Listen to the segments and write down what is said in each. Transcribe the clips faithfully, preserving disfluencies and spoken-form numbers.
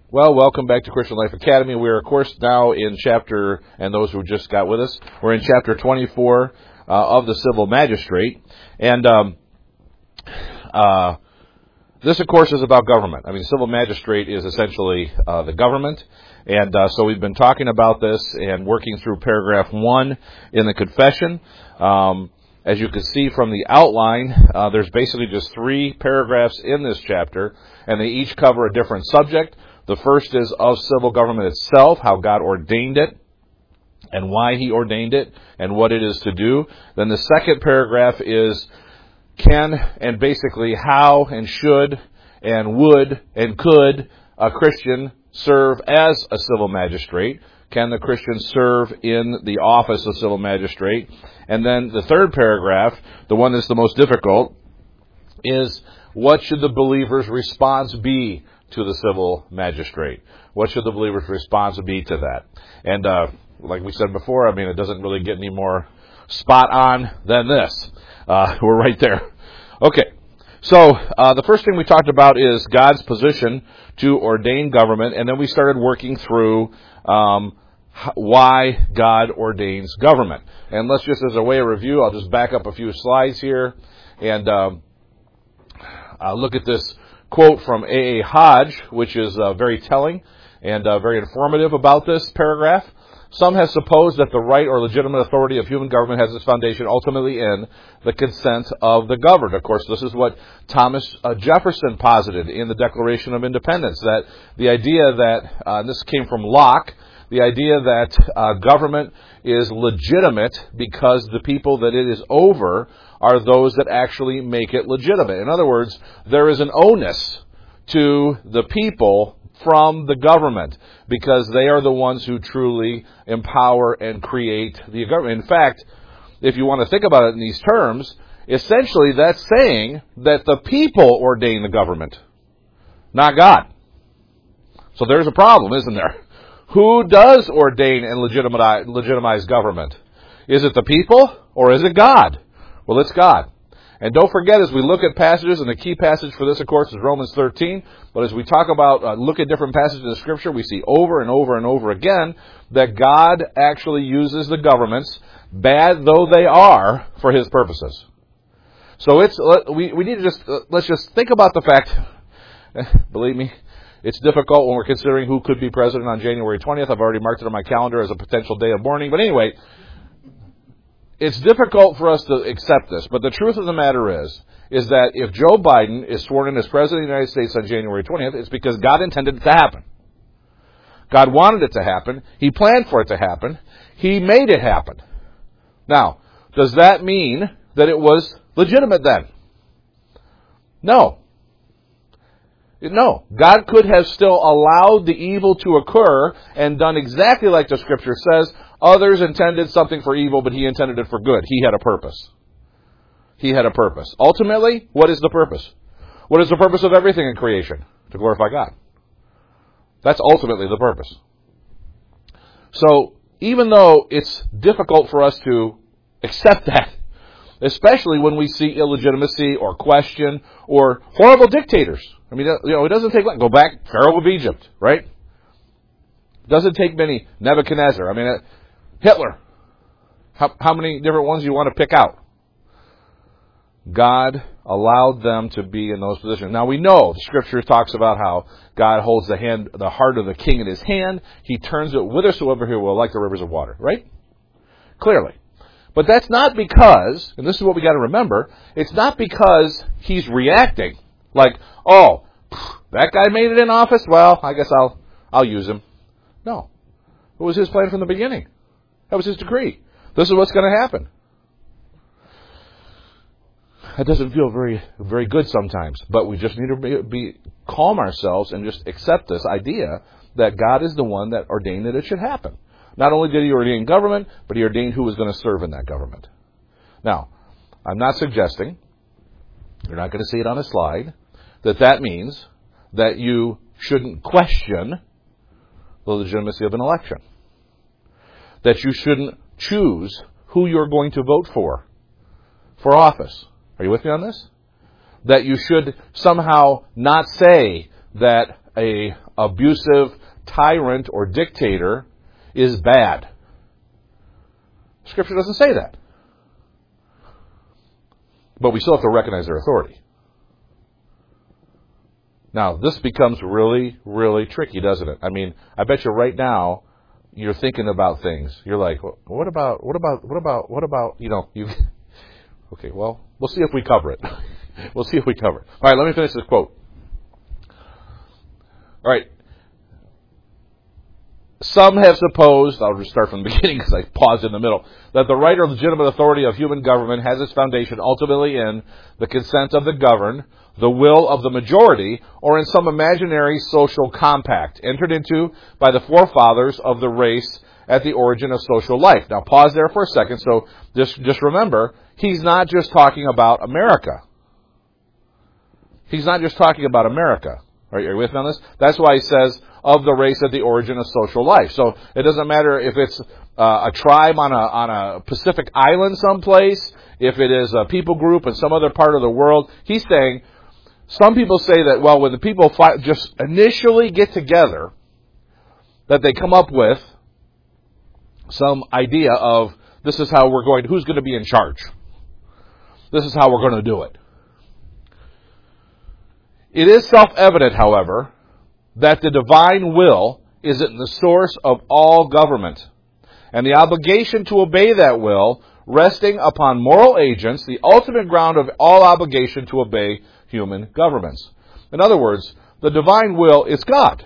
Well, welcome back to Christian Life Academy. We're, of course, now in chapter, and those who just got with us, we're in chapter twenty-four uh, of the Civil Magistrate. And um, uh, this, of course, is about government. I mean, Civil Magistrate is essentially uh, the government. And uh, so we've been talking about this and working through paragraph one in the confession. Um, as you can see from the outline, uh, there's basically just three paragraphs in this chapter, and they each cover a different subject. The first is of civil government itself, how God ordained it, and why He ordained it, and what it is to do. Then the second paragraph is can, and basically how, and should, and would, and could a Christian serve as a civil magistrate. Can the Christian serve in the office of civil magistrate? And then the third paragraph, the one that's the most difficult, is what should the believer's response be to the civil magistrate? What should the believer's response be to that? And uh, like we said before, I mean, it doesn't really get any more spot on than this. Uh, we're right there. Okay. So uh, the first thing we talked about is God's position to ordain government, and then we started working through um, why God ordains government. And let's just, as a way of review, I'll just back up a few slides here and um, uh, look at this quote from A A. Hodge, which is uh, very telling and uh, very informative about this paragraph. Some have supposed that the right or legitimate authority of human government has its foundation ultimately in the consent of the governed. Of course, this is what Thomas uh, Jefferson posited in the Declaration of Independence, that the idea that, uh, and this came from Locke, the idea that uh, government is legitimate because the people that it is over are those that actually make it legitimate. In other words, there is an onus to the people from the government because they are the ones who truly empower and create the government. In fact, if you want to think about it in these terms, essentially that's saying that the people ordain the government, not God. So there's a problem, isn't there? Who does ordain and legitimize, legitimize government? Is it the people or is it God? Well, it's God. And don't forget, as we look at passages, and the key passage for this, of course, is Romans thirteen, but as we talk about, uh, look at different passages of Scripture, we see over and over and over again that God actually uses the governments, bad though they are, for His purposes. So it's, we, we need to just, uh, let's just think about the fact, believe me, it's difficult when we're considering who could be president on January twentieth. I've already marked it on my calendar as a potential day of mourning. But anyway, it's difficult for us to accept this. But the truth of the matter is, is that if Joe Biden is sworn in as president of the United States on January twentieth, it's because God intended it to happen. God wanted it to happen. He planned for it to happen. He made it happen. Now, does that mean that it was legitimate then? No. No. God could have still allowed the evil to occur and done exactly like the Scripture says. Others intended something for evil, but He intended it for good. He had a purpose. He had a purpose. Ultimately, what is the purpose? What is the purpose of everything in creation? To glorify God. That's ultimately the purpose. So, even though it's difficult for us to accept that, especially when we see illegitimacy or question or horrible dictators. I mean, you know, it doesn't take long. Go back, Pharaoh of Egypt, right? It doesn't take many. Nebuchadnezzar. I mean, uh, Hitler. How, how many different ones do you want to pick out? God allowed them to be in those positions. Now we know the Scripture talks about how God holds the hand, the heart of the king in His hand. He turns it whithersoever He will, like the rivers of water. Right? Clearly. But that's not because, and this is what we got to remember, it's not because He's reacting like, oh, that guy made it in office. Well, I guess I'll I'll use him. No, it was His plan from the beginning. That was His decree. This is what's going to happen. That doesn't feel very very good sometimes, but we just need to be, be calm ourselves and just accept this idea that God is the one that ordained that it should happen. Not only did He ordain government, but He ordained who was going to serve in that government. Now, I'm not suggesting, you're not going to see it on a slide, that that means that you shouldn't question the legitimacy of an election. That you shouldn't choose who you're going to vote for, for office. Are you with me on this? That you should somehow not say that a abusive tyrant or dictator is bad. Scripture doesn't say that. But we still have to recognize their authority. Now, this becomes really, really tricky, doesn't it? I mean, I bet you right now you're thinking about things. You're like, what about, what about, what about, what about, you know, you. Okay, well, we'll see if we cover it. We'll see if we cover it. All right, let me finish this quote. All right. Some have supposed, I'll just start from the beginning because I paused in the middle, that the right or legitimate authority of human government has its foundation ultimately in the consent of the governed, the will of the majority, or in some imaginary social compact entered into by the forefathers of the race at the origin of social life. Now pause there for a second. So just, just remember, he's not just talking about America. He's not just talking about America. Are you with me on this? That's why he says, of the race at the origin of social life. So it doesn't matter if it's uh, a tribe on a on a Pacific island someplace, if it is a people group in some other part of the world. He's saying, some people say that, well, when the people fi- just initially get together, that they come up with some idea of, this is how we're going, who's going to be in charge. This is how we're going to do it. It is self-evident, however, that the divine will is at the source of all government, and the obligation to obey that will resting upon moral agents, the ultimate ground of all obligation to obey human governments. In other words, the divine will is God.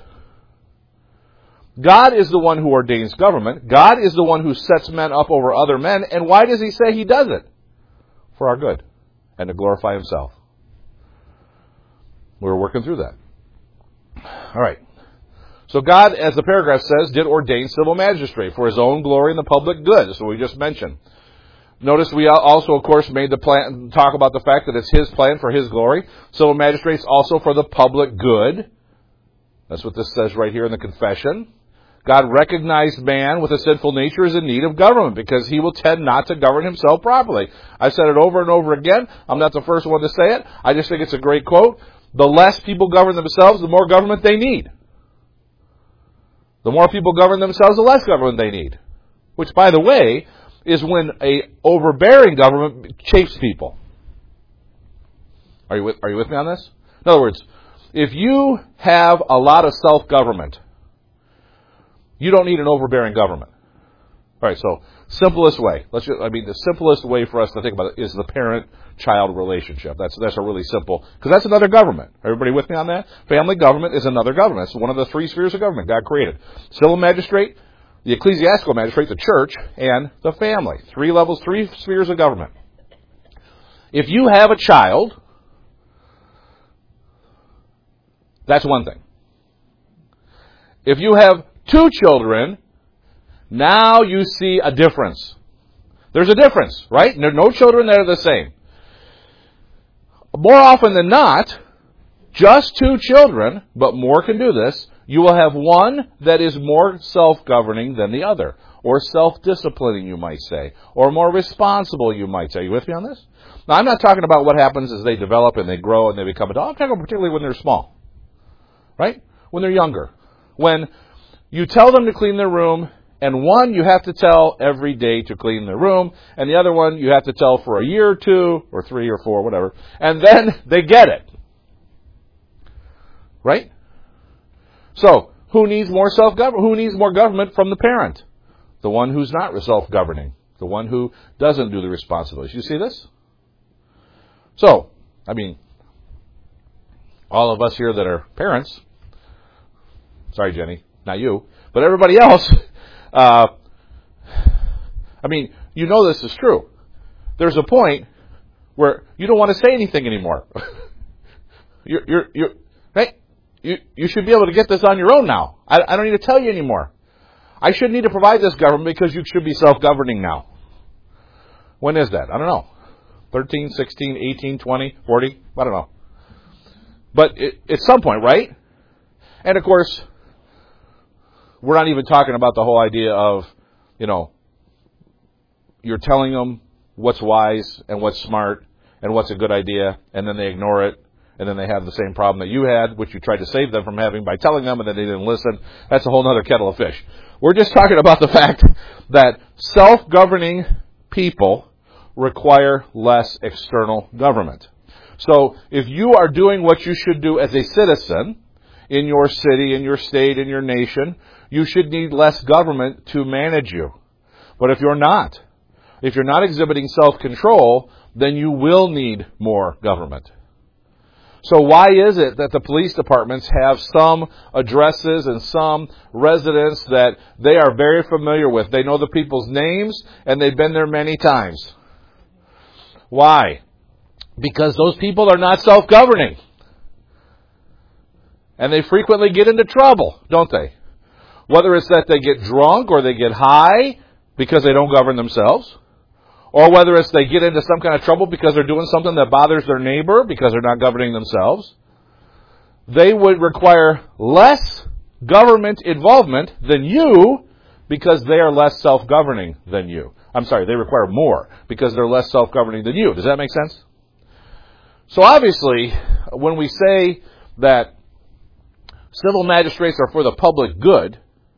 God is the one who ordains government. God is the one who sets men up over other men. And why does he say he does it? For our good and to glorify himself. We're working through that. All right. So God, as the paragraph says, did ordain civil magistrate for his own glory and the public good. That's what we just mentioned. Notice we also, of course, made the plan, talk about the fact that it's his plan for his glory. Civil magistrates also for the public good. That's what this says right here in the confession. God recognized man with a sinful nature is in need of government because he will tend not to govern himself properly. I've said it over and over again. I'm not the first one to say it. I just think it's a great quote. The less people govern themselves, the more government they need. The more people govern themselves, the less government they need. Which, by the way, is when a overbearing government chafes people. Are you with, are you with me on this? In other words, if you have a lot of self-government, you don't need an overbearing government. All right, so simplest way. Let's just, I mean, the simplest way for us to think about it is the parent-child relationship. That's that's a really simple, because that's another government. Everybody with me on that? Family government is another government. It's one of the three spheres of government God created. Civil magistrate, the ecclesiastical magistrate, the church, and the family. Three levels, three spheres of government. If you have a child, that's one thing. If you have two children, now you see a difference. There's a difference, right? There are no children that are the same. More often than not, just two children, but more can do this, you will have one that is more self-governing than the other, or self-disciplining, you might say, or more responsible, you might say. Are you with me on this? Now, I'm not talking about what happens as they develop and they grow and they become adult. I'm talking about particularly when they're small, right? When they're younger. When you tell them to clean their room, and one you have to tell every day to clean their room, and the other one you have to tell for a year or two, or three or four, whatever, and then they get it. Right? So, who needs more self-government? Who needs more government from the parent? The one who's not self-governing. The one who doesn't do the responsibilities. You see this? So, I mean, all of us here that are parents, sorry, Jenny, not you, but everybody else, uh, I mean, you know this is true. There's a point where you don't want to say anything anymore. you're, you're, you're, hey, you, you should be able to get this on your own now. I, I don't need to tell you anymore. I shouldn't need to provide this government because you should be self-governing now. When is that? I don't know. thirteen, sixteen, eighteen, twenty, forty? I don't know. But it, at some point, right? And of course, we're not even talking about the whole idea of, you know, you're telling them what's wise and what's smart and what's a good idea, and then they ignore it, and then they have the same problem that you had, which you tried to save them from having by telling them, and then they didn't listen. That's a whole other kettle of fish. We're just talking about the fact that self-governing people require less external government. So if you are doing what you should do as a citizen in your city, in your state, in your nation, you should need less government to manage you. But if you're not, if you're not exhibiting self-control, then you will need more government. So why is it that the police departments have some addresses and some residents that they are very familiar with? They know the people's names and they've been there many times. Why? Because those people are not self-governing. And they frequently get into trouble, don't they? Whether it's that they get drunk or they get high because they don't govern themselves, or whether it's they get into some kind of trouble because they're doing something that bothers their neighbor because they're not governing themselves, they would require less government involvement than you because they are less self-governing than you. I'm sorry, they require more because they're less self-governing than you. Does that make sense? So obviously, when we say that civil magistrates are for the public good,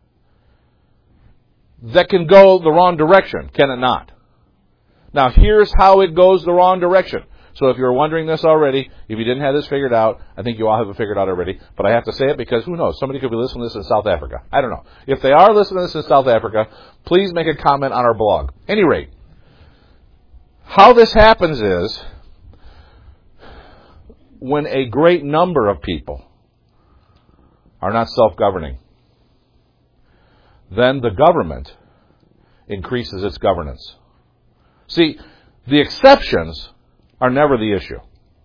that can go the wrong direction, can it not? Now, here's how it goes the wrong direction. So if you're wondering this already, if you didn't have this figured out, I think you all have it figured out already. But I have to say it because who knows? Somebody could be listening to this in South Africa. I don't know. If they are listening to this in South Africa, please make a comment on our blog. At any rate, how this happens is when a great number of people are not self-governing, then the government increases its governance. See, the exceptions are never the issue.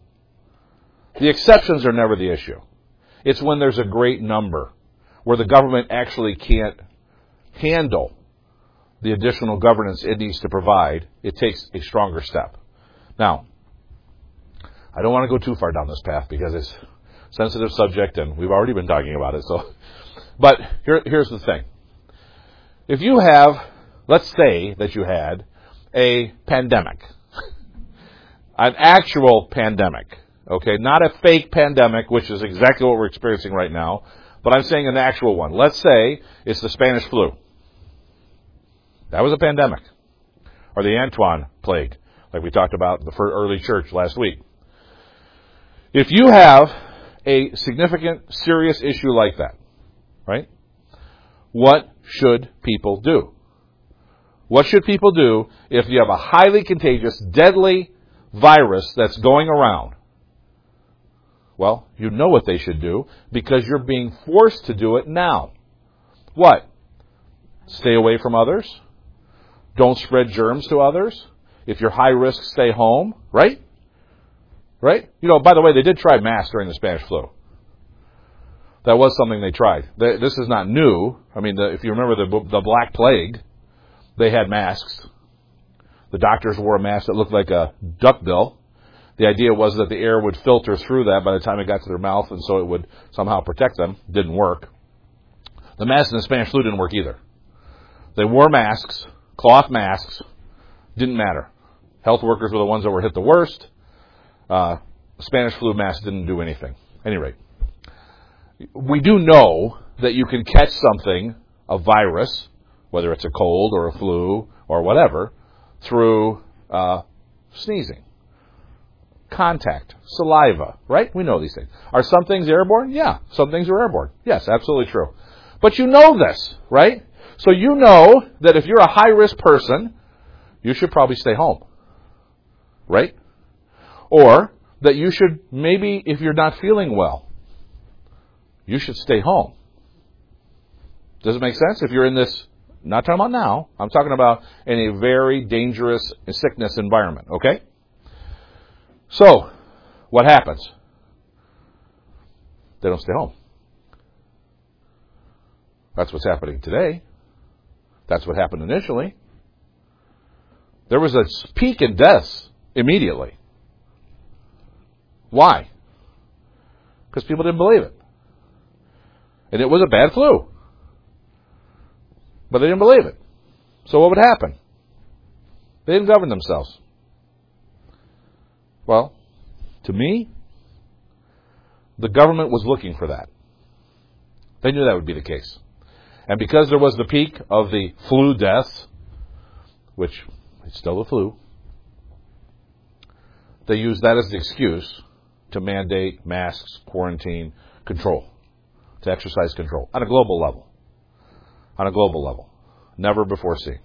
The exceptions are never the issue. It's when there's a great number where the government actually can't handle the additional governance it needs to provide. It takes a stronger step. Now, I don't want to go too far down this path because it's a sensitive subject and we've already been talking about it. So, but here, here's the thing. If you have, let's say that you had a pandemic, an actual pandemic, okay, not a fake pandemic, which is exactly what we're experiencing right now, but I'm saying an actual one. Let's say it's the Spanish flu. That was a pandemic. Or the Antoine plague, like we talked about in the early church last week. If you have a significant, serious issue like that, right, what should people do? What should people do if you have a highly contagious, deadly virus that's going around? Well, you know what they should do because you're being forced to do it now. What? Stay away from others. Don't spread germs to others. If you're high risk, stay home, right? Right? You know, by the way, they did try masks during the Spanish flu. That was something they tried. This is not new. I mean, the, if you remember the, the Black Plague, they had masks. The doctors wore a mask that looked like a duckbill. The idea was that the air would filter through that by the time it got to their mouth, and so it would somehow protect them. Didn't work. The masks in the Spanish flu didn't work either. They wore masks, cloth masks. Didn't matter. Health workers were the ones that were hit the worst. Uh, Spanish flu masks didn't do anything. At any rate, we do know that you can catch something, a virus, whether it's a cold or a flu or whatever, through uh, sneezing, contact, saliva, right? We know these things. Are some things airborne? Yeah, some things are airborne. Yes, absolutely true. But you know this, right? So you know that if you're a high-risk person, you should probably stay home, right? Or that you should, maybe if you're not feeling well, you should stay home. Does it make sense? If you're in this, not talking about now, I'm talking about in a very dangerous sickness environment, okay? So, what happens? They don't stay home. That's what's happening today. That's what happened initially. There was a peak in deaths immediately. Why? Because people didn't believe it. And it was a bad flu. But they didn't believe it. So what would happen? They didn't govern themselves. Well, to me, the government was looking for that. They knew that would be the case. And because there was the peak of the flu deaths, which is still the flu, they used that as the excuse to mandate masks, quarantine, control, to exercise control on a global level. On a global level. Never before seen.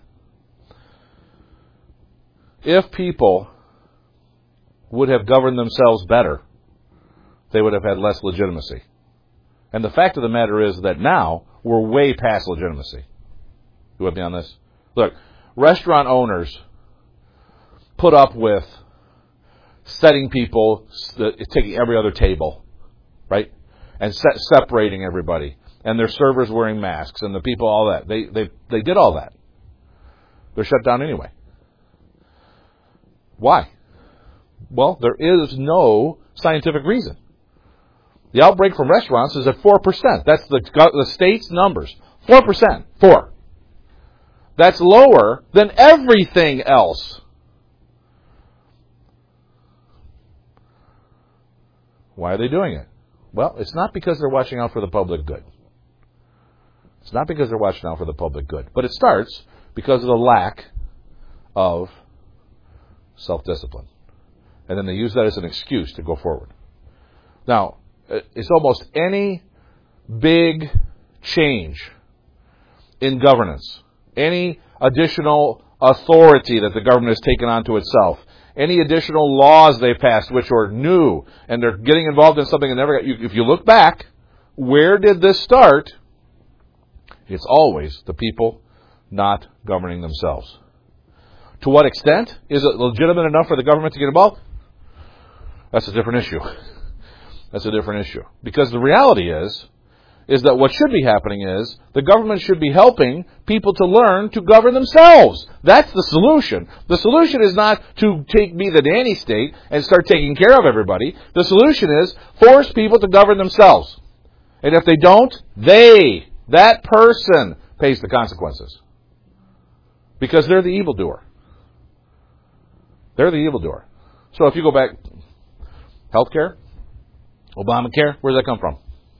If people would have governed themselves better, they would have had less legitimacy. And the fact of the matter is that now we're way past legitimacy. You with me on this? Look, restaurant owners put up with setting people, taking every other table, right? And set, separating everybody. And their servers wearing masks and the people, all that. They, they, they did all that. They're shut down anyway. Why? Well, there is no scientific reason. The outbreak from restaurants is at four percent. That's the, the state's numbers. four percent. Four. That's lower than everything else. Why are they doing it? Well, it's not because they're watching out for the public good. It's not because they're watching out for the public good. But it starts because of the lack of self-discipline. And then they use that as an excuse to go forward. Now, it's almost any big change in governance, any additional authority that the government has taken onto itself, any additional laws they passed which are new, and they're getting involved in something that never got... If you look back, where did this start? It's always the people not governing themselves. To what extent is it legitimate enough for the government to get involved? That's a different issue. That's a different issue. Because the reality is, is that what should be happening is the government should be helping people to learn to govern themselves. That's the solution. The solution is not to take be the nanny state and start taking care of everybody. The solution is force people to govern themselves. And if they don't, they, that person, pays the consequences. Because they're the evildoer. They're the evildoer. So if you go back, healthcare, Obamacare, where did that come from?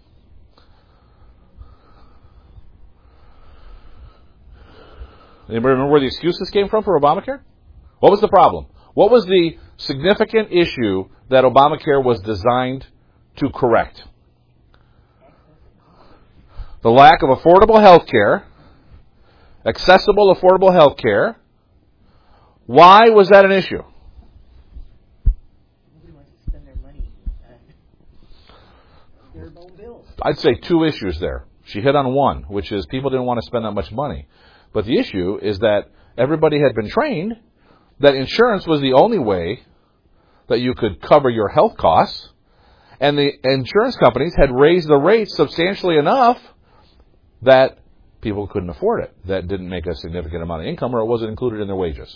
Anybody remember where the excuses came from for Obamacare? What was the problem? What was the significant issue that Obamacare was designed to correct? The lack of affordable health care, accessible affordable health care. Why was that an issue? Nobody wants to spend their money on their own bills. I'd say two issues there. She hit on one, which is people didn't want to spend that much money. But the issue is that everybody had been trained that insurance was the only way that you could cover your health costs, and the insurance companies had raised the rates substantially enough that people couldn't afford it. That didn't make a significant amount of income, or it wasn't included in their wages.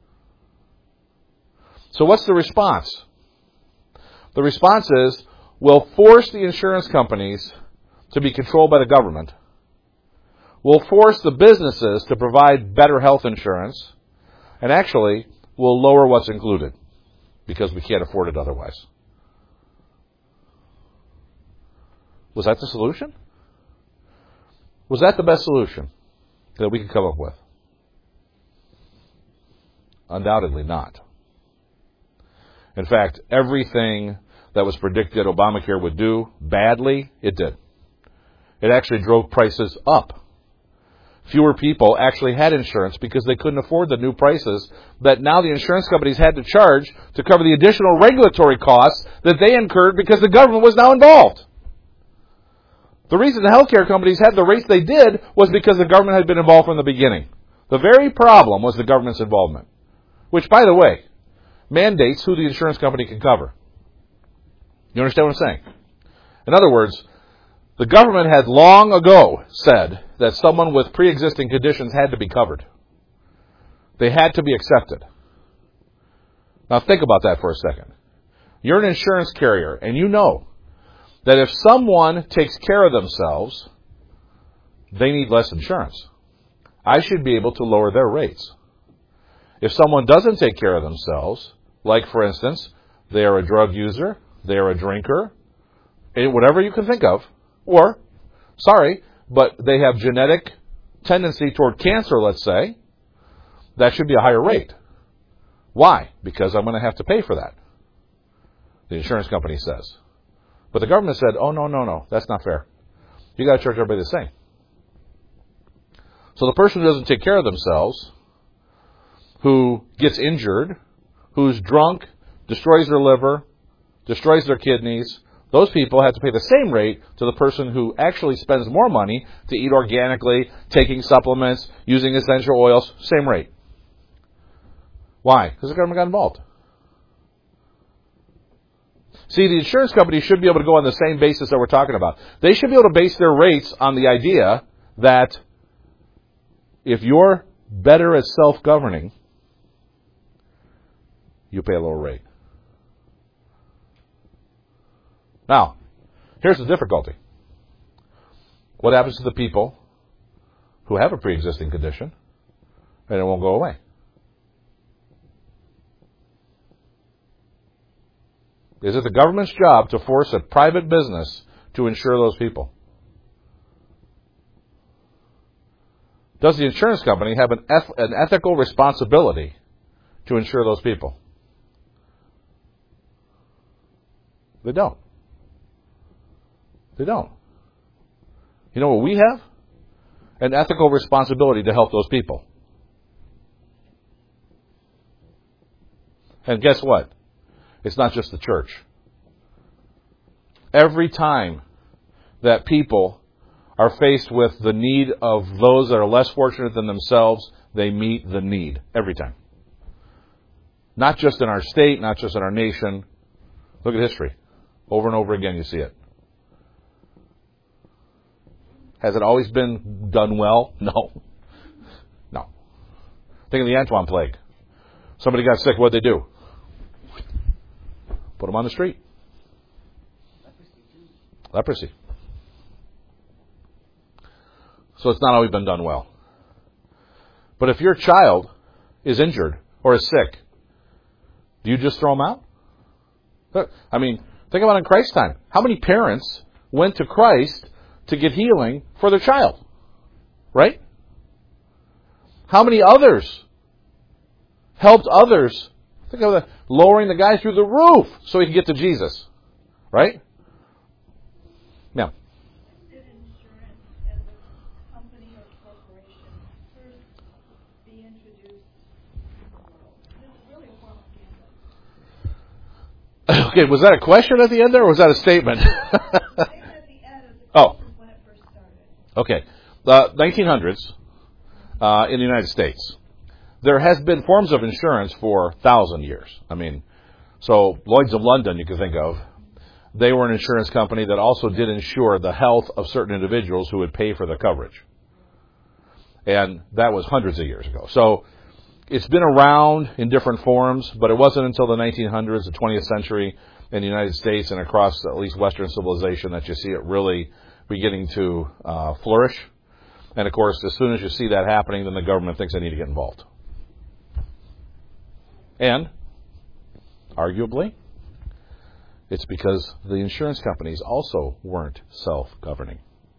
So what's the response? The response is, we'll force the insurance companies to be controlled by the government. We'll force the businesses to provide better health insurance. And actually, we'll lower what's included because we can't afford it otherwise. Was that the solution? Was that the best solution that we could come up with? Undoubtedly not. In fact, everything that was predicted Obamacare would do badly, it did. It actually drove prices up. Fewer people actually had insurance because they couldn't afford the new prices that now the insurance companies had to charge to cover the additional regulatory costs that they incurred because the government was now involved. The reason the healthcare companies had the rates they did was because the government had been involved from the beginning. The very problem was the government's involvement, which, by the way, mandates who the insurance company can cover. You understand what I'm saying? In other words, the government had long ago said that someone with pre-existing conditions had to be covered. They had to be accepted. Now think about that for a second. You're an insurance carrier, and you know that if someone takes care of themselves, they need less insurance. I should be able to lower their rates. If someone doesn't take care of themselves, like, for instance, they are a drug user, they are a drinker, in whatever you can think of, or, sorry, but they have genetic tendency toward cancer, let's say, that should be a higher rate. Why? Because I'm going to have to pay for that, the insurance company says. But the government said, oh, no, no, no, that's not fair. You got to charge everybody the same. So the person who doesn't take care of themselves, who gets injured, who's drunk, destroys their liver, destroys their kidneys, those people have to pay the same rate to the person who actually spends more money to eat organically, taking supplements, using essential oils, same rate. Why? Because the government got involved. See, the insurance company should be able to go on the same basis that we're talking about. They should be able to base their rates on the idea that if you're better at self-governing, you pay a lower rate. Now, here's the difficulty. What happens to the people who have a pre-existing condition and it won't go away? Is it the government's job to force a private business to insure those people? Does the insurance company have an, eth- an ethical responsibility to insure those people? They don't. They don't. You know what we have? An ethical responsibility to help those people. And guess what? It's not just the church. Every time that people are faced with the need of those that are less fortunate than themselves, they meet the need. Every time. Not just in our state, not just in our nation. Look at history. Over and over again you see it. Has it always been done well? No. No. Think of the Antoine plague. Somebody got sick, what'd they do? Put them on the street. Leprosy. So it's not always been done well. But if your child is injured or is sick, do you just throw them out? Look, I mean, think about it in Christ's time. How many parents went to Christ to get healing for their child? Right? How many others helped others? Think of the, lowering the guy through the roof so he could get to Jesus. Right? Yeah. Did insurance as a company or corporation first be introduced to the world? This is really a form of gambling. Okay, was that a question at the end there, or was that a statement? Statement at the end is the Oh. question when it first started. Okay. The nineteen hundreds uh, in the United States. There has been forms of insurance for a thousand years. I mean, so Lloyd's of London you can think of. They were an insurance company that also did insure the health of certain individuals who would pay for the coverage. And that was hundreds of years ago. So it's been around in different forms, but it wasn't until the nineteen hundreds, the twentieth century in the United States and across at least Western civilization that you see it really beginning to uh, flourish. And of course, as soon as you see that happening, then the government thinks they need to get involved. And, arguably, it's because the insurance companies also weren't self-governing.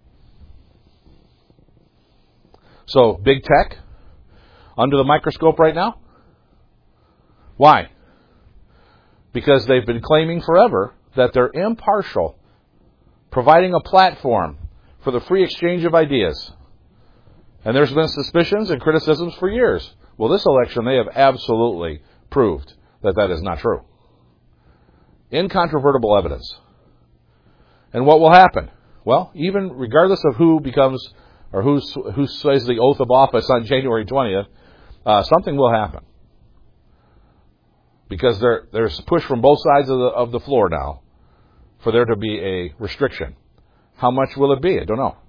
So, big tech, under the microscope right now? Why? Because they've been claiming forever that they're impartial, providing a platform for the free exchange of ideas. And there's been suspicions and criticisms for years. Well, this election, they have absolutely proved that that is not true. Incontrovertible evidence. And what will happen? Well, even regardless of who becomes or who who says the oath of office on January twentieth, uh, something will happen. Because there there's push from both sides of the of the floor now for there to be a restriction. How much will it be? I don't know.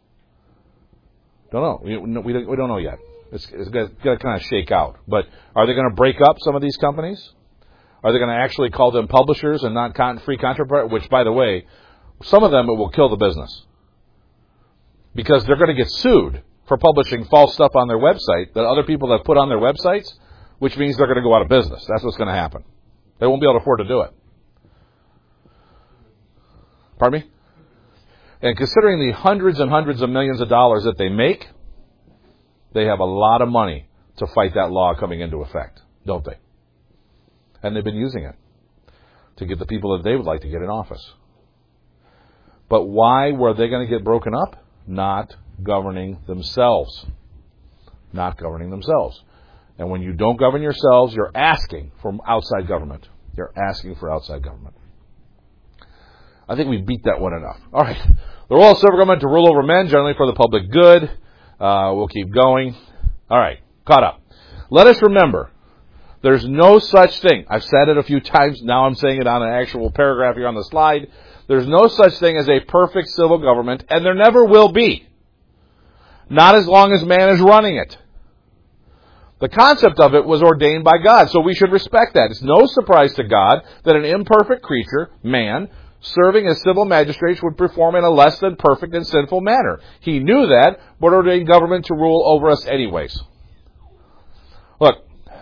Don't know. We we don't, we don't know yet. It's, it's going to kind of shake out. But are they going to break up some of these companies? Are they going to actually call them publishers and not con- free content? Which, by the way, some of them it will kill the business. Because they're going to get sued for publishing false stuff on their website that other people have put on their websites, which means they're going to go out of business. That's what's going to happen. They won't be able to afford to do it. Pardon me? And considering the hundreds and hundreds of millions of dollars that they make, they have a lot of money to fight that law coming into effect, don't they? And they've been using it to get the people that they would like to get in office. But why were they going to get broken up? Not governing themselves. Not governing themselves. And when you don't govern yourselves, you're asking for outside government. You're asking for outside government. I think we beat that one enough. All right. The role of civil government to rule over men, generally for the public good. Uh, we'll keep going. All right. Caught up. Let us remember, there's no such thing. I've said it a few times. Now I'm saying it on an actual paragraph here on the slide. There's no such thing as a perfect civil government, and there never will be. Not as long as man is running it. The concept of it was ordained by God, so we should respect that. It's no surprise to God that an imperfect creature, man, serving as civil magistrates would perform in a less than perfect and sinful manner. He knew that, but ordained government to rule over us anyways. Look,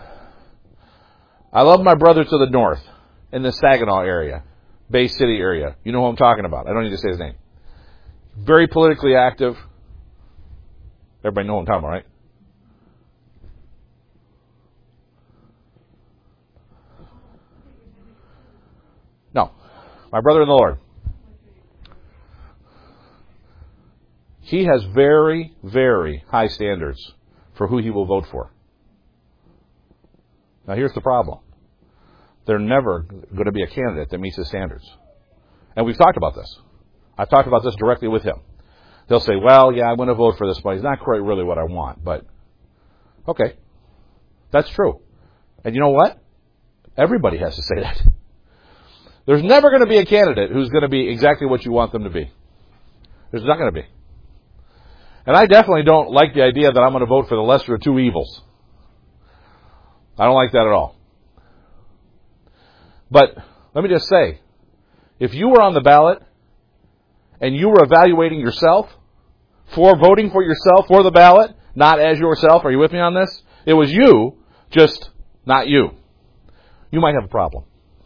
I love my brother to the north, in the Saginaw area, Bay City area. You know who I'm talking about. I don't need to say his name. Very politically active. Everybody know what I'm talking about, right? No. My brother in the Lord. He has very, very high standards for who he will vote for. Now here's the problem. They're never going to be a candidate that meets his standards. And we've talked about this. I've talked about this directly with him. They'll say, well, yeah, I'm going to vote for this, but he's not quite really what I want. But, okay, that's true. And you know what? Everybody has to say that. There's never going to be a candidate who's going to be exactly what you want them to be. There's not going to be. And I definitely don't like the idea that I'm going to vote for the lesser of two evils. I don't like that at all. But let me just say, if you were on the ballot and you were evaluating yourself for voting for yourself for the ballot, not as yourself, are you with me on this? It was you, just not you. You might have a problem.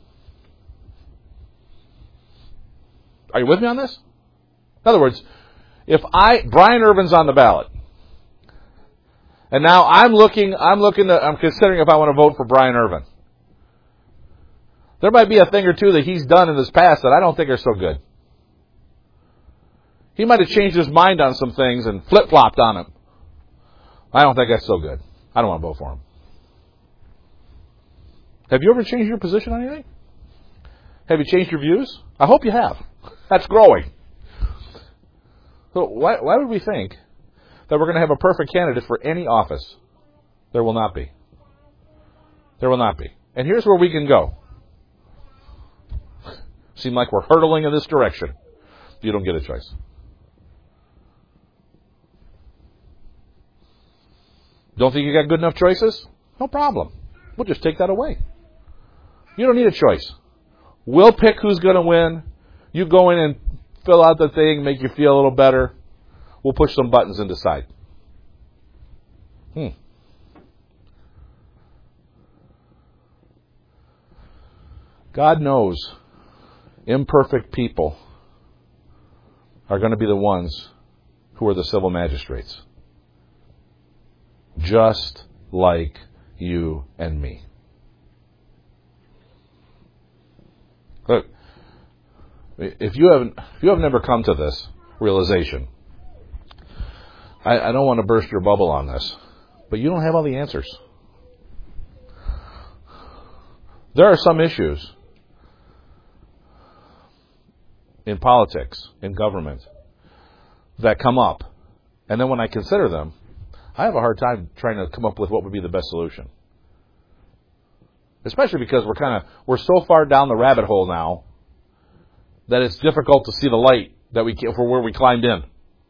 Are you with me on this? In other words, if I, Brian Irvin's on the ballot, and now I'm looking, I'm looking to, I'm considering if I want to vote for Brian Irvin. There might be a thing or two that he's done in his past that I don't think are so good. He might have changed his mind on some things and flip-flopped on them. I don't think that's so good. I don't want to vote for him. Have you ever changed your position on anything? Have you changed your views? I hope you have. That's growing. So why, why would we think that we're going to have a perfect candidate for any office? There will not be. There will not be. And here's where we can go. Seem like we're hurtling in this direction. You don't get a choice. Don't think you got good enough choices? No problem. We'll just take that away. You don't need a choice. We'll pick who's going to win. You go in and fill out the thing, make you feel a little better. We'll push some buttons and decide. Hmm. God knows imperfect people are going to be the ones who are the civil magistrates. Just like you and me. Look, if you haven't, if you have never come to this realization, I, I don't want to burst your bubble on this, but you don't have all the answers. There are some issues in politics, in government, that come up, and then when I consider them, I have a hard time trying to come up with what would be the best solution. Especially because we're kind of, we're so far down the rabbit hole now that it's difficult to see the light that we for where we climbed in.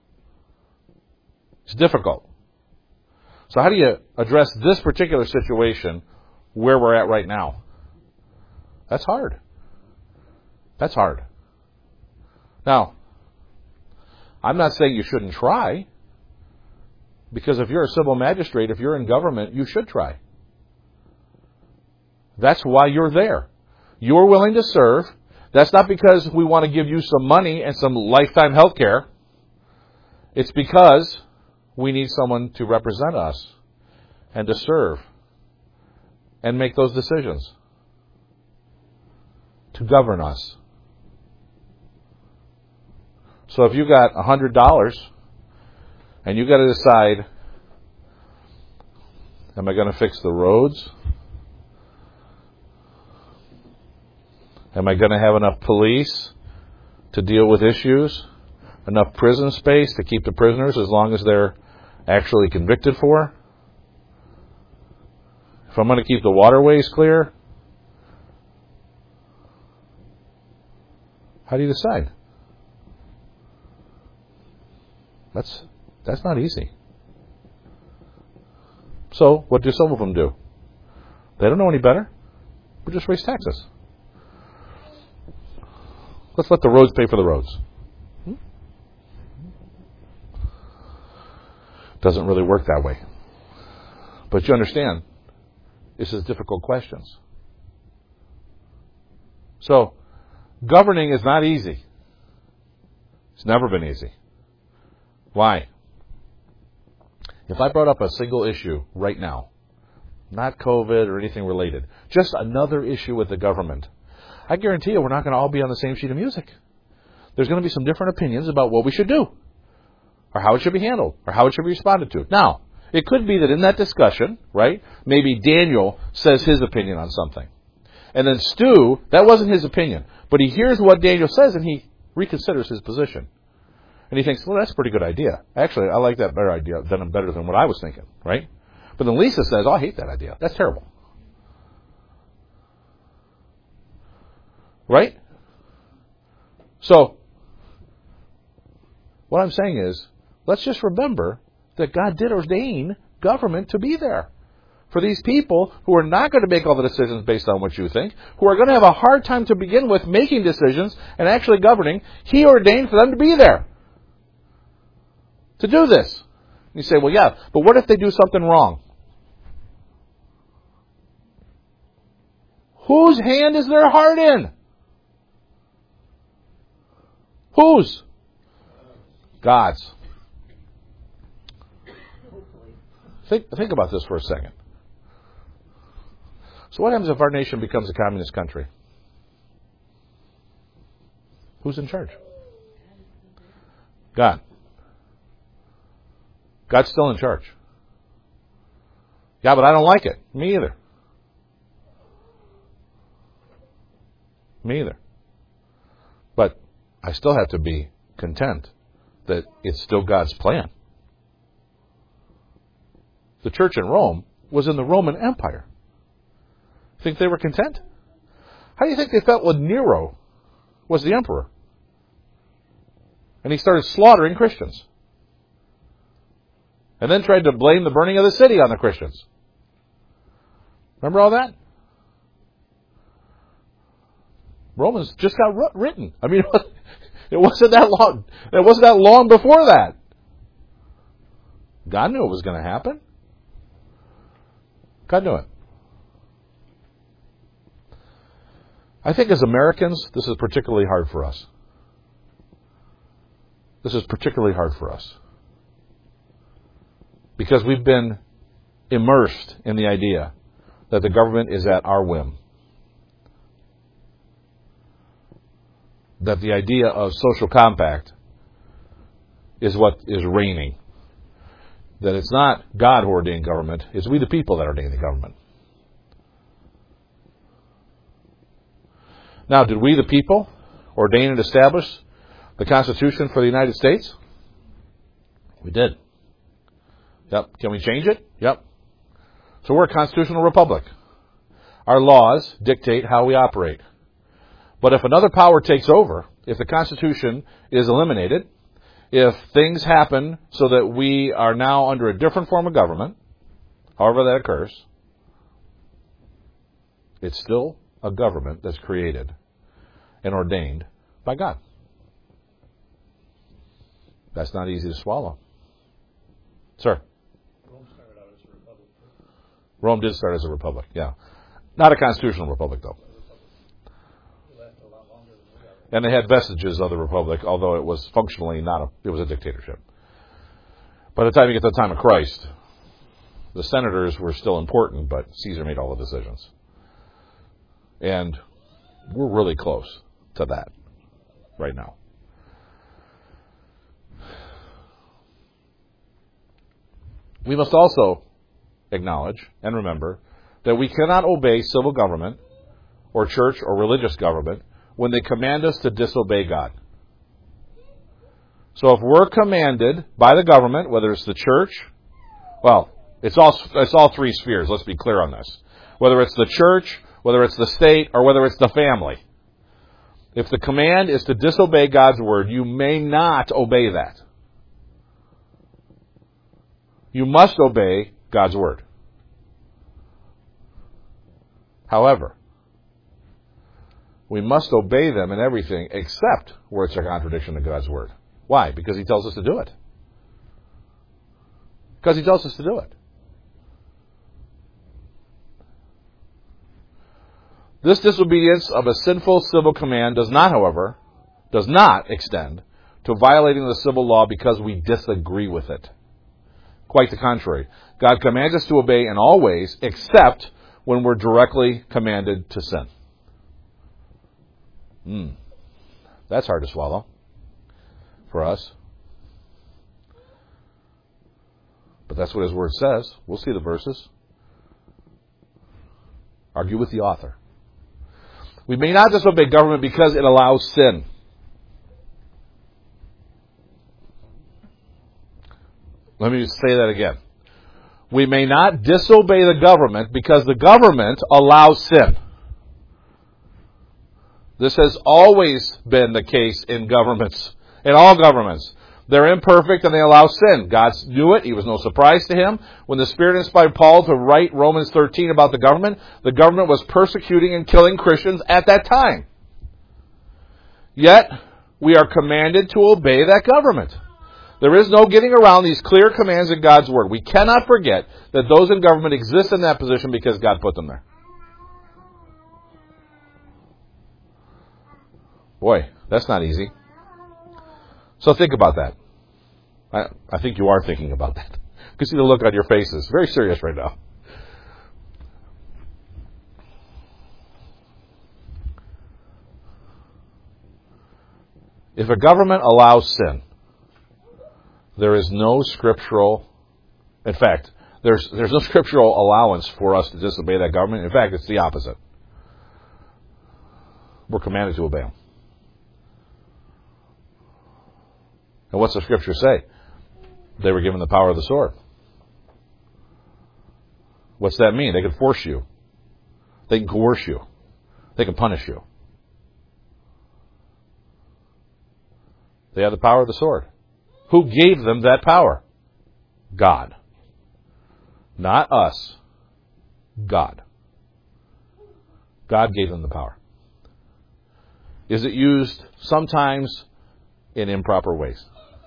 It's difficult. So how do you address this particular situation where we're at right now? That's hard. That's hard. Now, I'm not saying you shouldn't try, because if you're a civil magistrate, if you're in government, you should try. That's why you're there. You're willing to serve. That's not because we want to give you some money and some lifetime health care. It's because we need someone to represent us and to serve and make those decisions, to govern us. So if you got one hundred dollars and you got to decide, am I going to fix the roads? Am I going to have enough police to deal with issues? Enough prison space to keep the prisoners as long as they're actually convicted for? If I'm going to keep the waterways clear? How do you decide? That's that's not easy. So, what do some of them do? They don't know any better. We just raise taxes. Let's let the roads pay for the roads. Hmm? Doesn't really work that way. But you understand, this is difficult questions. So, governing is not easy. It's never been easy. Why? If I brought up a single issue right now, not COVID or anything related, just another issue with the government, I guarantee you we're not going to all be on the same sheet of music. There's going to be some different opinions about what we should do, or how it should be handled, or how it should be responded to. Now, it could be that in that discussion, right, maybe Daniel says his opinion on something. And then Stu, that wasn't his opinion, but he hears what Daniel says and he reconsiders his position. And he thinks, well, that's a pretty good idea. Actually, I like that better idea than better than what I was thinking, right? But then Lisa says, oh, I hate that idea. That's terrible. Right? So, what I'm saying is, let's just remember that God did ordain government to be there for these people who are not going to make all the decisions based on what you think, who are going to have a hard time to begin with making decisions and actually governing. He ordained for them to be there, to do this. You say, well, yeah, but what if they do something wrong? Whose hand is their heart in? Whose? God's. Think, think about this for a second. So what happens if our nation becomes a communist country? Who's in charge? God. God's still in charge. Yeah, but I don't like it. Me either. Me either. But I still have to be content that it's still God's plan. The church in Rome was in the Roman Empire. Think they were content? How do you think they felt when Nero was the emperor? And he started slaughtering Christians. And then tried to blame the burning of the city on the Christians. Remember all that? Romans just got written. I mean, it wasn't that long. It wasn't that long before that. God knew it was going to happen. God knew it. I think as Americans, this is particularly hard for us. This is particularly hard for us. Because we've been immersed in the idea that the government is at our whim. That the idea of social compact is what is reigning. That it's not God who ordained government, it's we the people that ordain the government. Now, did we the people ordain and establish the Constitution for the United States? We did. Yep. Can we change it? Yep. So we're a constitutional republic. Our laws dictate how we operate. But if another power takes over, if the Constitution is eliminated, if things happen so that we are now under a different form of government, however that occurs, it's still a government that's created and ordained by God. That's not easy to swallow. Sir? Rome started out as a republic. Rome did start as a republic, yeah. Not a constitutional republic, though. It lasted a lot longer than And they had vestiges of the republic, although it was functionally not a, it was a dictatorship. By the time you get to the time of Christ, the senators were still important, but Caesar made all the decisions. And we're really close to that right now. We must also acknowledge and remember that we cannot obey civil government or church or religious government when they command us to disobey God. So if we're commanded by the government, whether it's the church, well, it's all, it's all three spheres, let's be clear on this. Whether it's the church, whether it's the state, or whether it's the family. If the command is to disobey God's word, you may not obey that. You must obey God's word. However, we must obey them in everything except where it's a contradiction to God's word. Why? Because He tells us to do it. Because He tells us to do it. This disobedience of a sinful civil command does not, however, does not extend to violating the civil law because we disagree with it. Quite the contrary. God commands us to obey in all ways except when we're directly commanded to sin. Hmm. That's hard to swallow for us. But that's what His word says. We'll see the verses. Argue with the author. We may not disobey government because it allows sin. Let me say that again. We may not disobey the government because the government allows sin. This has always been the case in governments, in all governments. They're imperfect and they allow sin. God knew it. It was no surprise to Him. When the Spirit inspired Paul to write Romans thirteen about the government, the government was persecuting and killing Christians at that time. Yet, we are commanded to obey that government. There is no getting around these clear commands in God's Word. We cannot forget that those in government exist in that position because God put them there. Boy, that's not easy. So think about that. I, I think you are thinking about that. You can see the look on your faces. Very serious right now. If a government allows sin, there is no scriptural, in fact, there's there's no scriptural allowance for us to disobey that government. In fact, it's the opposite. We're commanded to obey them. And what's the scripture say? They were given the power of the sword. What's that mean? They can force you. They can coerce you. They can punish you. They have the power of the sword. Who gave them that power? God. Not us. God. God gave them the power. Is it used sometimes in improper ways?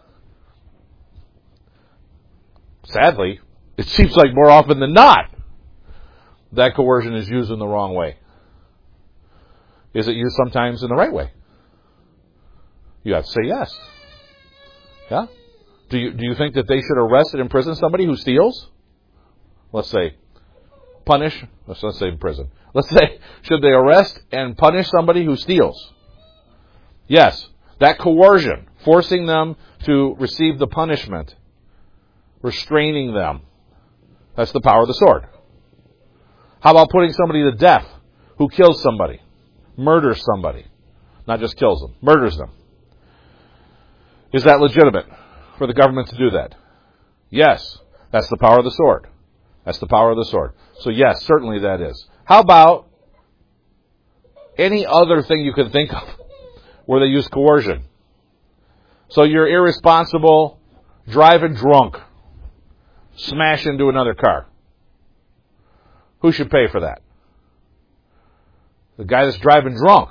Sadly, it seems like more often than not, that coercion is used in the wrong way. Is it used sometimes in the right way? You have to say yes. Yeah? Do you do you think that they should arrest and imprison somebody who steals? Let's say punish. Let's, let's say in prison. Let's say, should they arrest and punish somebody who steals? Yes. That coercion, forcing them to receive the punishment, restraining them. That's the power of the sword. How about putting somebody to death who kills somebody, murders somebody, not just kills them, murders them? Is that legitimate for the government to do that? Yes. That's the power of the sword. That's the power of the sword. So yes, certainly that is. How about any other thing you can think of where they use coercion? So you're irresponsible, driving drunk, smash into another car. Who should pay for that? The guy that's driving drunk.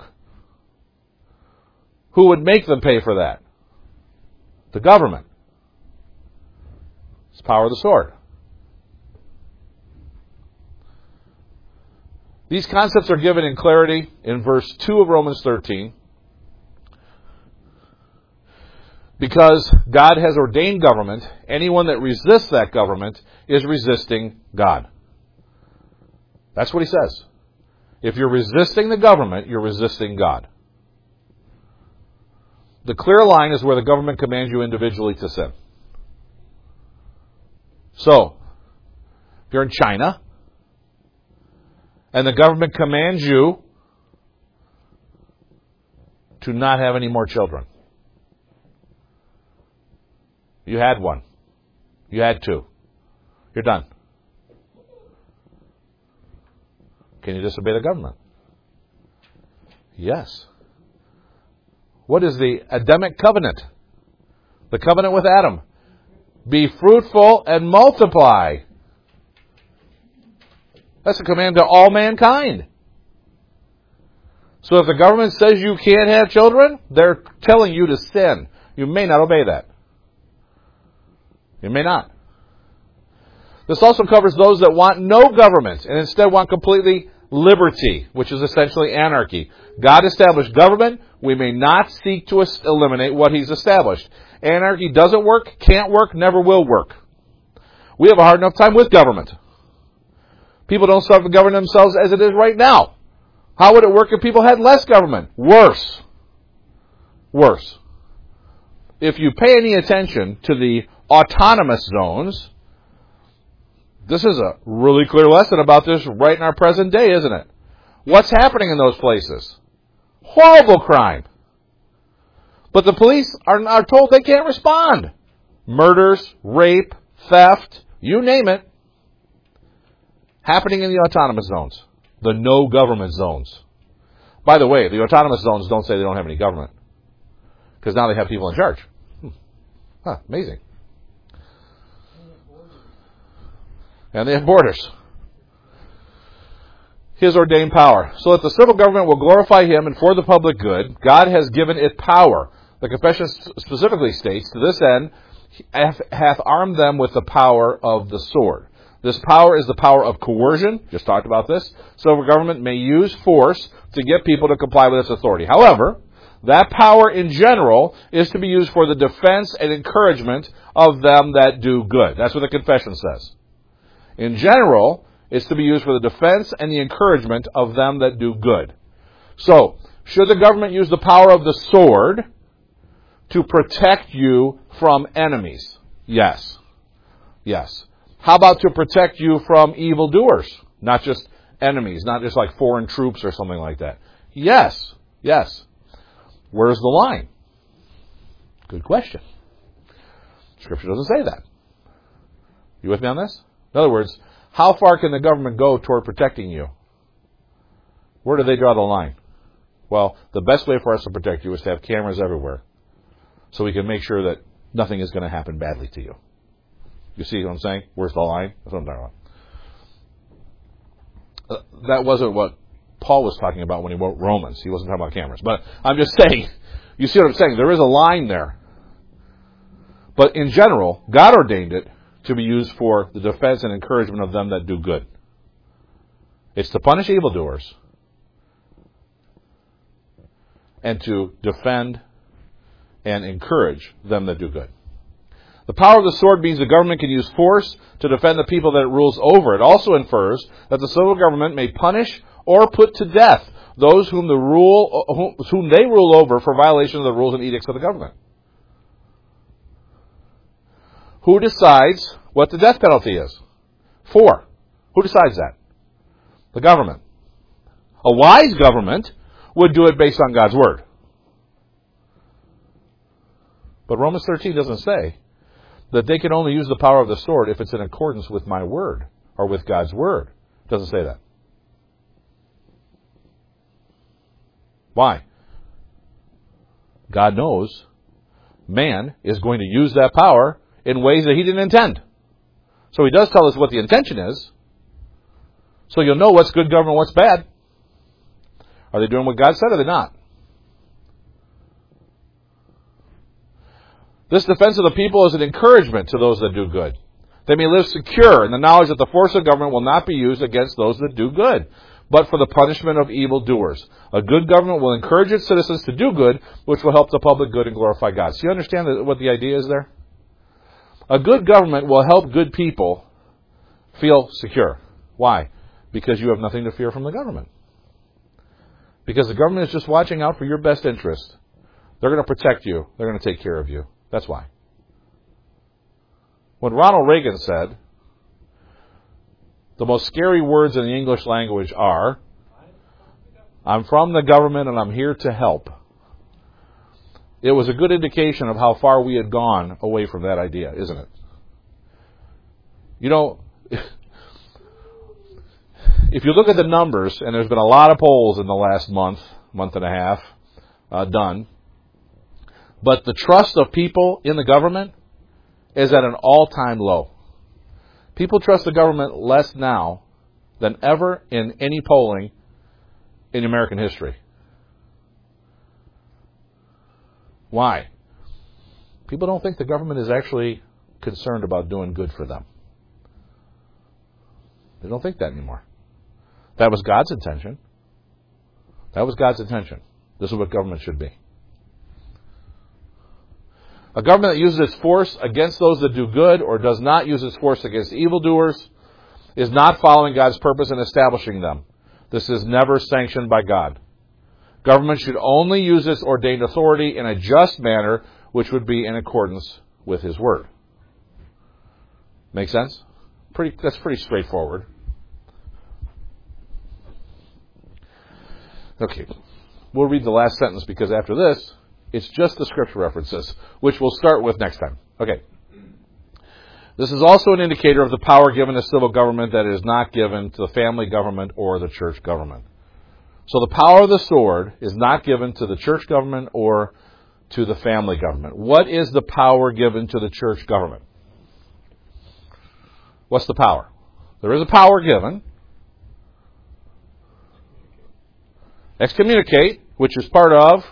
Who would make them pay for that? The government. It's the power of the sword. These concepts are given in clarity in verse two of Romans thirteen. Because God has ordained government, anyone that resists that government is resisting God. That's what he says. If you're resisting the government, you're resisting God. The clear line is where the government commands you individually to sin. So, if you're in China, and the government commands you to not have any more children. You had one. You had two. You're done. Can you disobey the government? Yes. What is the Adamic covenant? The covenant with Adam. Be fruitful and multiply. That's a command to all mankind. So if the government says you can't have children, they're telling you to sin. You may not obey that. You may not. This also covers those that want no government and instead want completely liberty, which is essentially anarchy. God established government. We may not seek to eliminate what He's established. Anarchy doesn't work, can't work, never will work. We have a hard enough time with government. People don't self-govern themselves as it is right now. How would it work if people had less government? Worse. Worse. If you pay any attention to the autonomous zones, this is a really clear lesson about this right in our present day, isn't it? What's happening in those places? Horrible crime. But the police are, are told they can't respond. Murders, rape, theft, you name it, happening in the autonomous zones. The no government zones. By the way, the autonomous zones don't say they don't have any government. Because now they have people in charge. Hmm. Huh, amazing. And they have borders. His ordained power. So that the civil government will glorify Him and for the public good, God has given it power. The confession specifically states, to this end, hath armed them with the power of the sword. This power is the power of coercion. Just talked about this. Civil government may use force to get people to comply with its authority. However, that power in general is to be used for the defense and encouragement of them that do good. That's what the confession says. In general, it's to be used for the defense and the encouragement of them that do good. So, should the government use the power of the sword to protect you from enemies? Yes. Yes. How about to protect you from evildoers? Not just enemies, not just like foreign troops or something like that. Yes. Yes. Where's the line? Good question. Scripture doesn't say that. You with me on this? In other words, how far can the government go toward protecting you? Where do they draw the line? Well, the best way for us to protect you is to have cameras everywhere, so we can make sure that nothing is going to happen badly to you. You see what I'm saying? Where's the line? That's what I'm talking about. Uh, that wasn't what Paul was talking about when he wrote Romans. He wasn't talking about cameras. But I'm just saying, you see what I'm saying? There is a line there. But in general, God ordained it to be used for the defense and encouragement of them that do good. It's to punish evildoers and to defend and encourage them that do good. The power of the sword means the government can use force to defend the people that it rules over. It also infers that the civil government may punish or put to death those whom the rule whom they rule over for violation of the rules and edicts of the government. Who decides what the death penalty is? For. Who decides that? The government. A wise government would do it based on God's word. But Romans thirteen doesn't say that they can only use the power of the sword if it's in accordance with my word or with God's word. It doesn't say that. Why? God knows man is going to use that power in ways that He didn't intend. So He does tell us what the intention is. So you'll know what's good government, what's bad. Are they doing what God said or are they not? This defense of the people is an encouragement to those that do good. They may live secure in the knowledge that the force of government will not be used against those that do good. but for the punishment of evildoers. A good government will encourage its citizens to do good, which will help the public good and glorify God. So you understand what the idea is there? A good government will help good people feel secure. Why? Because you have nothing to fear from the government. Because the government is just watching out for your best interest. They're going to protect you. They're going to take care of you. That's why. When Ronald Reagan said, the most scary words in the English language are, I'm from the government and I'm here to help. It was a good indication of how far we had gone away from that idea, isn't it? You know, if you look at the numbers, and there's been a lot of polls in the last month, month and a half uh, done, but the trust of people in the government is at an all-time low. People trust the government less now than ever in any polling in American history. Why? People don't think the government is actually concerned about doing good for them. They don't think that anymore. That was God's intention. That was God's intention. This is what government should be. A government that uses its force against those that do good or does not use its force against evildoers is not following God's purpose in establishing them. This is never sanctioned by God. Government should only use its ordained authority in a just manner, which would be in accordance with His Word. Make sense? Pretty, that's pretty straightforward. Okay, we'll read the last sentence because after this, it's just the scripture references, which we'll start with next time. Okay. This is also an indicator of the power given to civil government that is not given to the family government or the church government. So the power of the sword is not given to the church government or to the family government. What is the power given to the church government? What's the power? There is a power given. Excommunicate, which is part of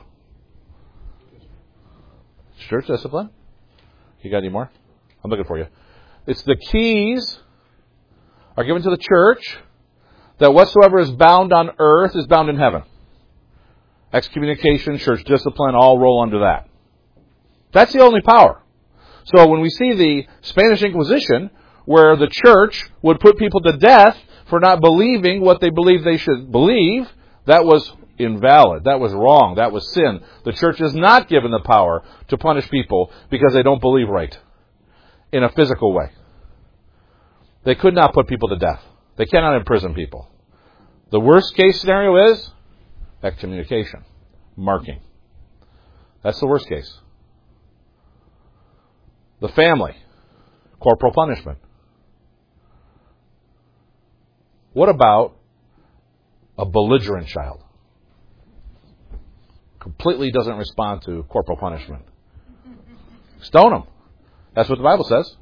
church discipline. You got any more? I'm looking for you. It's the keys are given to the church that whatsoever is bound on earth is bound in heaven. Excommunication, church discipline, all roll under that. That's the only power. So when we see the Spanish Inquisition, where the church would put people to death for not believing what they believed they should believe, that was invalid. That was wrong. That was sin. The church is not given the power to punish people because they don't believe right in a physical way. They could not put people to death. They cannot imprison people. The worst case scenario is excommunication, marking. That's the worst case. The family, corporal punishment. What about a belligerent child? Completely doesn't respond to corporal punishment. Stone them. That's what the Bible says.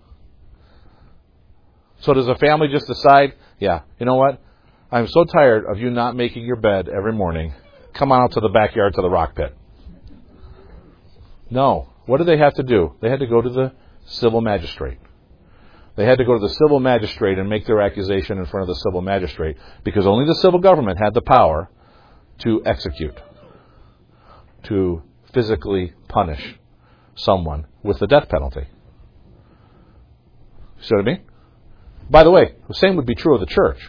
So does a family just decide, yeah, you know what? I'm so tired of you not making your bed every morning. Come on out to the backyard to the rock pit. No. What did they have to do? They had to go to the civil magistrate. They had to go to the civil magistrate and make their accusation in front of the civil magistrate because only the civil government had the power to execute, to physically punish someone with the death penalty. See what I mean? By the way, the same would be true of the church.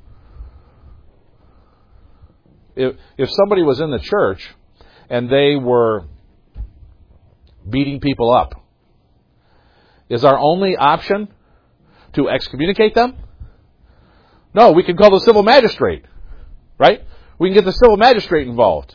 If, if somebody was in the church and they were beating people up, is our only option to excommunicate them? No, we can call the civil magistrate, right? We can get the civil magistrate involved.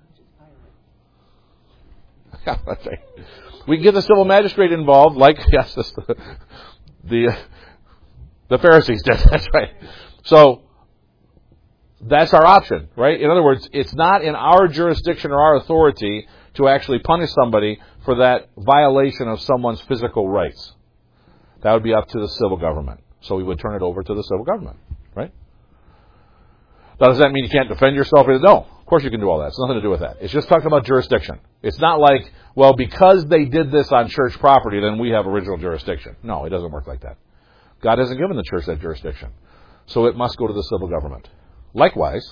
That's right. We can get the civil magistrate involved, like yes, the the, the Pharisees did. That's right. So that's our option, right? In other words, it's not in our jurisdiction or our authority to actually punish somebody for that violation of someone's physical rights. That would be up to the civil government. So we would turn it over to the civil government, right? Now, does that mean you can't defend yourself? No. Of course you can do all that. It's nothing to do with that. It's just talking about jurisdiction. It's not like, well, because they did this on church property, then we have original jurisdiction. No, it doesn't work like that. God hasn't given the church that jurisdiction. So it must go to the civil government. Likewise,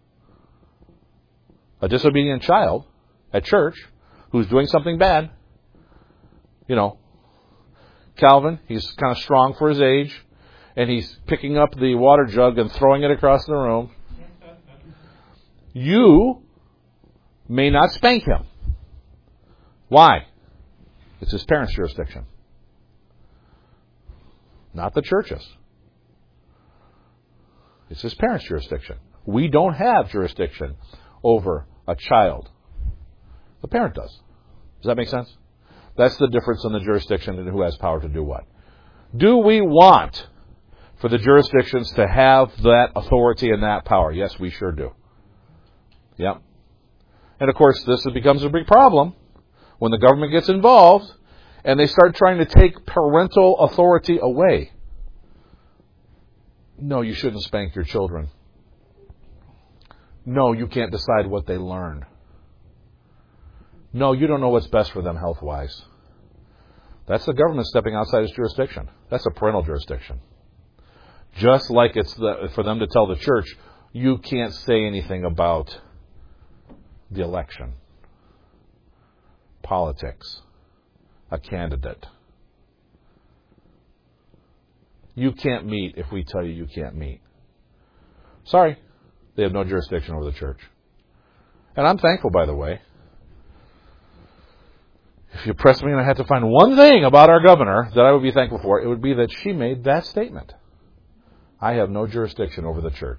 a disobedient child at church who's doing something bad, you know, Calvin, he's kind of strong for his age, and he's picking up the water jug and throwing it across the room. You may not spank him. Why? It's his parents' jurisdiction, not the church's. It's his parents' jurisdiction. We don't have jurisdiction over a child. The parent does. Does that make sense? That's the difference in the jurisdiction and who has power to do what. Do we want for the jurisdictions to have that authority and that power? Yes, we sure do. Yep. And of course, this becomes a big problem when the government gets involved and they start trying to take parental authority away. No, you shouldn't spank your children. No, you can't decide what they learn. No, you don't know what's best for them health-wise. That's the government stepping outside its jurisdiction. That's a parental jurisdiction. Just like it's the, for them to tell the church, you can't say anything about the election, politics, a candidate. You can't meet if we tell you you can't meet. Sorry, they have no jurisdiction over the church. And I'm thankful, by the way. If you press me and I had to find one thing about our governor that I would be thankful for, it would be that she made that statement. I have no jurisdiction over the church.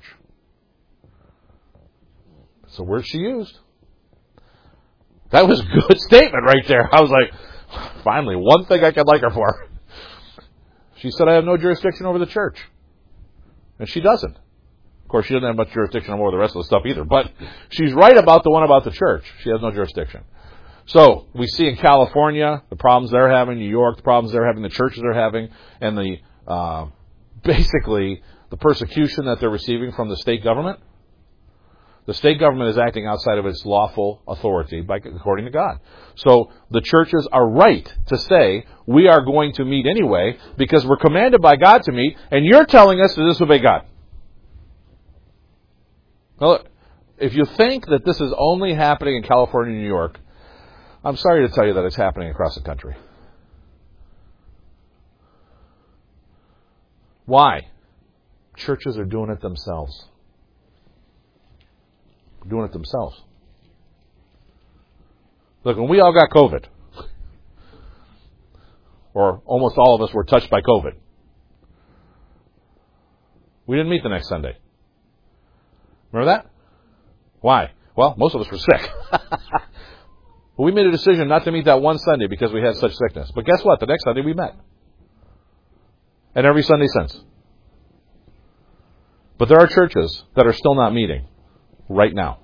It's the word she used. That was a good statement right there. I was like, finally, one thing I could like her for. She said, I have no jurisdiction over the church. And she doesn't. Of course, she doesn't have much jurisdiction over the rest of the stuff either. But she's right about the one about the church. She has no jurisdiction. So, we see in California, the problems they're having, New York, the problems they're having, the churches they're having, and the, uh, basically, the persecution that they're receiving from the state government. The state government is acting outside of its lawful authority, by, according to God. So the churches are right to say, we are going to meet anyway, because we're commanded by God to meet, and you're telling us to disobey God. Well, if you think that this is only happening in California and New York, I'm sorry to tell you that it's happening across the country. Why? Churches are doing it themselves. Doing it themselves. Look, when we all got COVID, or almost all of us were touched by COVID, we didn't meet the next Sunday. Remember that? Why? Well, most of us were sick. But we made a decision not to meet that one Sunday because we had such sickness. But guess what? The next Sunday we met. And every Sunday since. But there are churches that are still not meeting right now.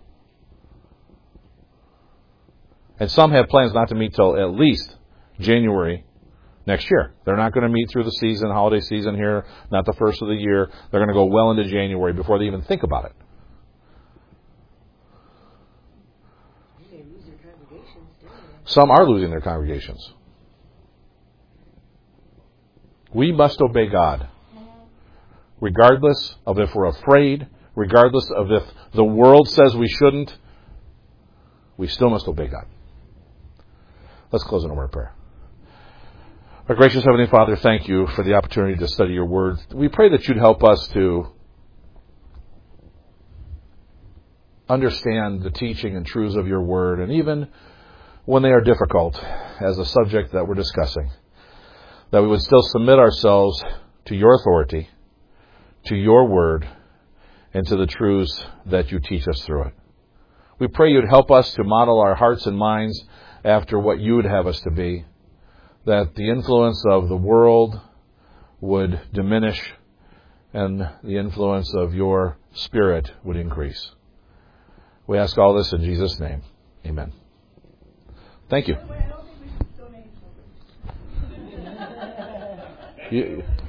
And some have plans not to meet till at least January next year. They're not going to meet through the season, holiday season here, not the first of the year. They're going to go well into January before they even think about it. They lose their congregations, don't they? Some are losing their congregations. We must obey God, regardless of if we're afraid, regardless of if the world says we shouldn't. We still must obey God. Let's close in a word of prayer. Our gracious Heavenly Father, thank you for the opportunity to study your word. We pray that you'd help us to understand the teaching and truths of your word, and even when they are difficult, as a subject that we're discussing, that we would still submit ourselves to your authority, to your word, and to the truths that you teach us through it. We pray you'd help us to model our hearts and minds after what you would have us to be, that the influence of the world would diminish and the influence of your Spirit would increase. We ask all this in Jesus' name. Amen. Thank you. By the way, I don't think we should donate children. you